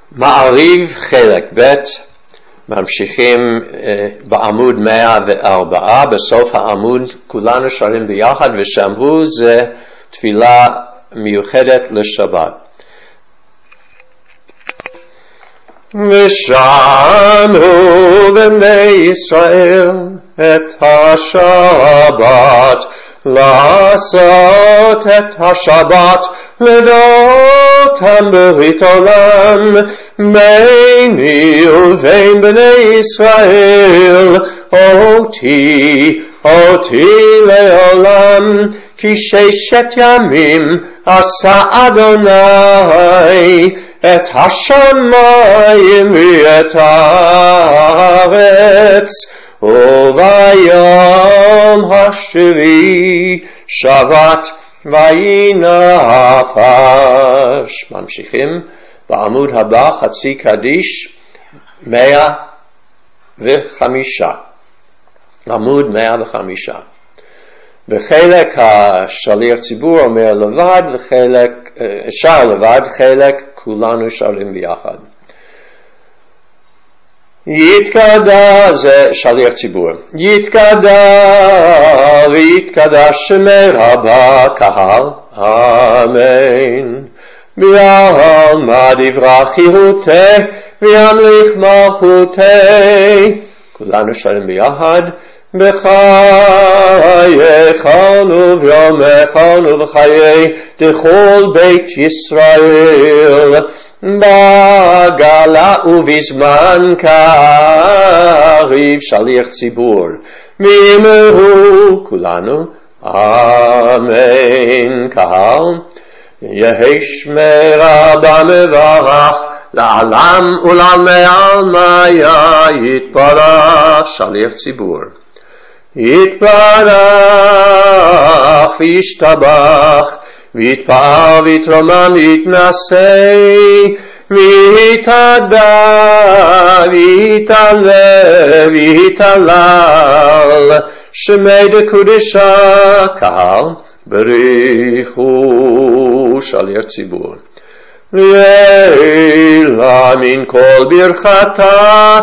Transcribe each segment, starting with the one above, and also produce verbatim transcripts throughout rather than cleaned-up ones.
מעריב חלק ב', ממשיכים בעמוד מאה וארבע, בסוף העמוד כולנו שרים ביחד ושמרו, זה תפילה מיוחדת לשבת. ושמרו בני ישראל את השבת, לעשות את השבת לדותם ברית עולם, ביני ובין בני ישראל, אותי, אותי לעולם, כי ששת ימים עשה אדוני את השמיים ואת הארץ, וביום השביעי שבת וינפש. ממשיכים בעמוד הבא, חצי קדיש מאה וחמישה, עמוד מאה וחמישה. וחלק השליח ציבור אומר לבד, וחלק שר לבד, חלק כולנו שרים ביחד. יתקדש, זה שליח ציבור, יתקדש ויתקדש שמך בקהל, אמן. בעלמא דברה חירותי וימליך מלכותי. כולנו שרים ביחד. בחייכנו ויומכנו וחיי דכל בית ישראל, בגלה ובזמן קריב, שליח ציבור, מימרו כולנו, אמן. קהל, יהי שמרה במברך לעלם ולעלמי עלמיה, יתברך, שליח ציבור. יתברך וישתבח ויתפאר ויתרומם ויתנשא ויתהדר ויתעלה ויתהלל, שמי דקודשה. קהל, בריחו, שליח ציבור. לילה מן כל ברכתה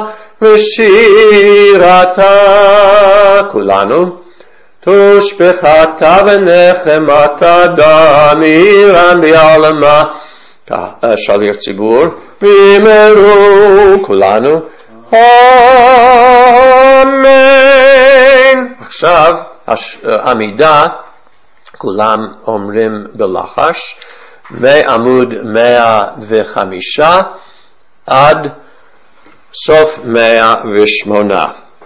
ושירתה, כולנו, תושבחתה ונחמתה דמירן בעלמה, שליח ציבור, ויאמרו כולנו, אמן. עכשיו עמידה, כולם אומרים בלחש, מעמוד מאה וחמישה עד סוף מאה ושמונה.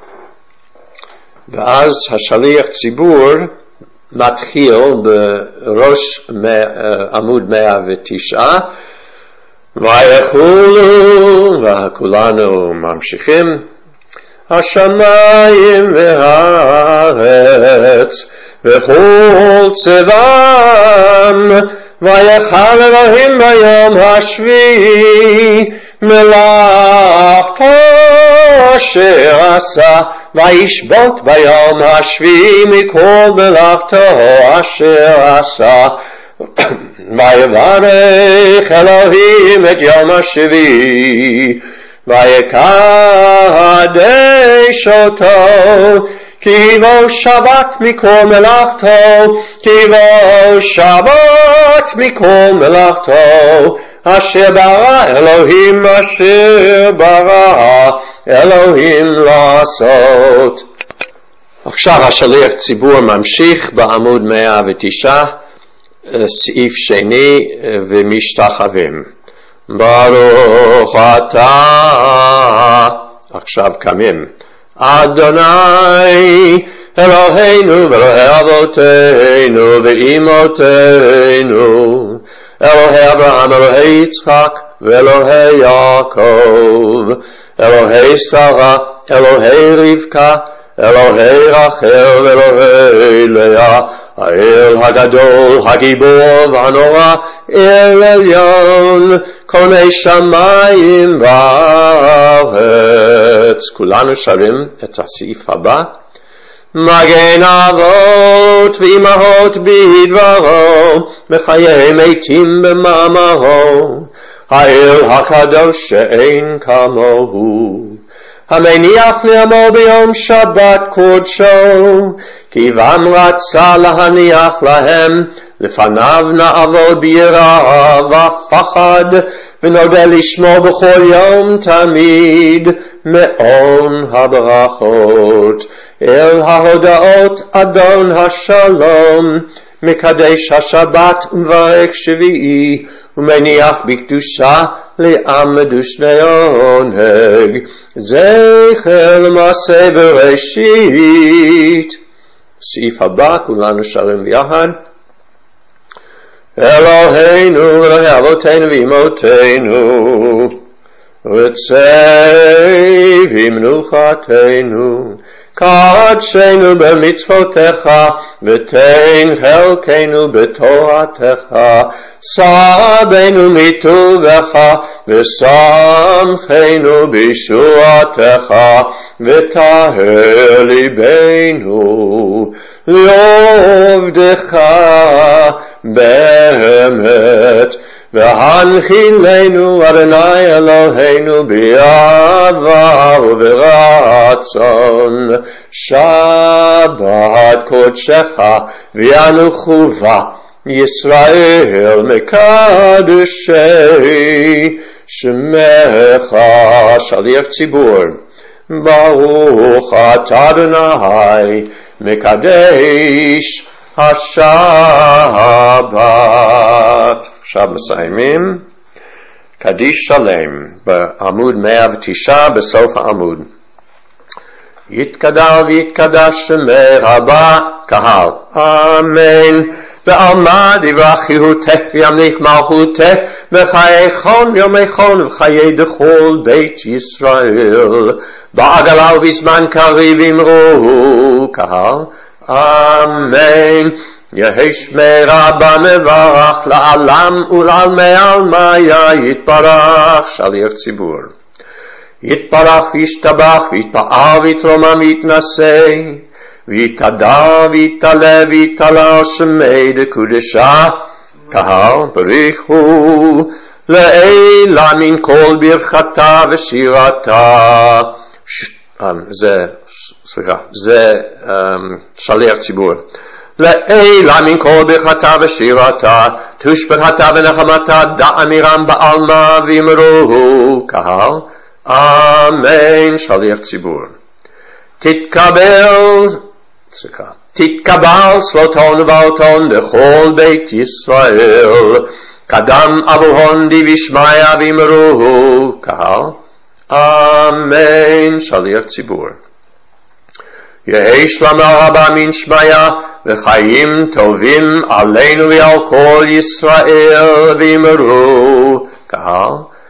ואז השליח ציבור מתחיל בראש עמוד מאה ותשע, ויחולו, וכולנו ממשיכים, השמיים והארץ וכל צבאם, ויחל אלוהים ביום השביעי מלאכתו אשר עשה, וישבות ביום השביעי מכל מלאכתו אשר עשה. ויברך אלוהים את יום השביעי ויקדש אותו, כי בו שבת מכל מלאכתו, כי בו שבת מכל מלאכתו, אשר ברא אלוהים, אשר ברא אלוהים לעשות. עכשיו השליח ציבור ממשיך בעמוד מאה ותשע, סעיף שני, ומשתחווים. ברוך אתה, עכשיו קמים, אדוני אלוהינו ואלוהי אבותינו ואימותינו, אלוהי אברהם, אלוהי יצחק ואלוהי יעקב, אלוהי שרה, אלוהי רבקה, אלוהי רחל ואלוהי לאה, האל הגדול, הגיבור והנורא, אל עליון, קונה שמיים וארץ. כולנו שרים את הסעיף הבא. מגן אבות ואימהות בדברו, בחיי מתים במאמרו, האל הקדוש שאין כמוהו. המניח לעמו ביום שבת קודשו, כי בם רצה להניח להם, לפניו נעבוד ביראה ופחד, ונודה לשמו בכל יום תמיד, מעון הברכות. אל ההודעות אדון השלום, מקדש השבת ומברק שביעי, ומניח בקדושה לעמדו שני עונג, זכר למעשה בראשית. סעיף הבא, כולנו שרים יחד. אלוהינו ואלוהי אבותינו ואמותינו, רצה במנוחתנו, קדשנו במצוותיך, ותן חלקנו בתורתך, סבנו מטובך, ושמחנו בישועתך, וטהר ליבנו לעובדך באמת, והנחילנו אדוני אלוהינו באהבה וברצון, שבת קודשך וינוחו בה ישראל מקדשי שמך. שליח ציבור, ברוך אתה אדוני מקדש השבת. עכשיו מסיימים. קדיש שלם בעמוד מאה ותשע בסוף העמוד. יתקדש ויתקדש שמך רבה קהל, אמן. ועלמא דברכיהותך וימליך מלכותך, וחיי חון יומי חון וחיי דכל בית ישראל, בעגלה ובזמן קריב אמרו קהל, אמן. יהי שמי רבה מברך לעלם ולעלמי עלמיה יתברך. שליח ציבור, יתברך וישתבח ויתפאר ויתרומם ויתנשא, ויתהדר ויתעלה ויתעלה שמי דקודשה. קהל בריחו לעילה מן כל ברכתה ושירתה. זה, סליחה, זה שליח ציבור. לעילה מן כל ברכתה ושירתה, תושבחתה ונחמתה דע אמירם בעלמא ואמרו קהל, אמן. שליח ציבור, תתקבל, סליחה, תתקבל סלוטון ובעלתון לכל בית ישראל, קדם אבוהון דבשמיא ואמרו קהל, אמן. שליח ציבור, יהי שלמה רבה מן שמיא וחיים טובים עלינו ועל כל ישראל ואמרו קהל,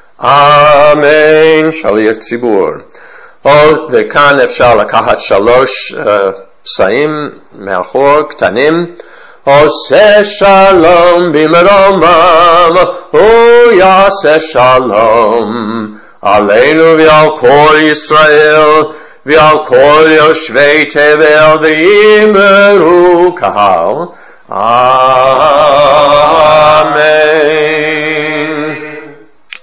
אמן. שליח ציבור. וכאן אפשר לקחת שלוש פסעים מאחור קטנים. עושה שלום במרומם, הוא יעשה שלום עלינו ועל כל ישראל ועל כל יושבי תבל ואמרו קהל, אמן.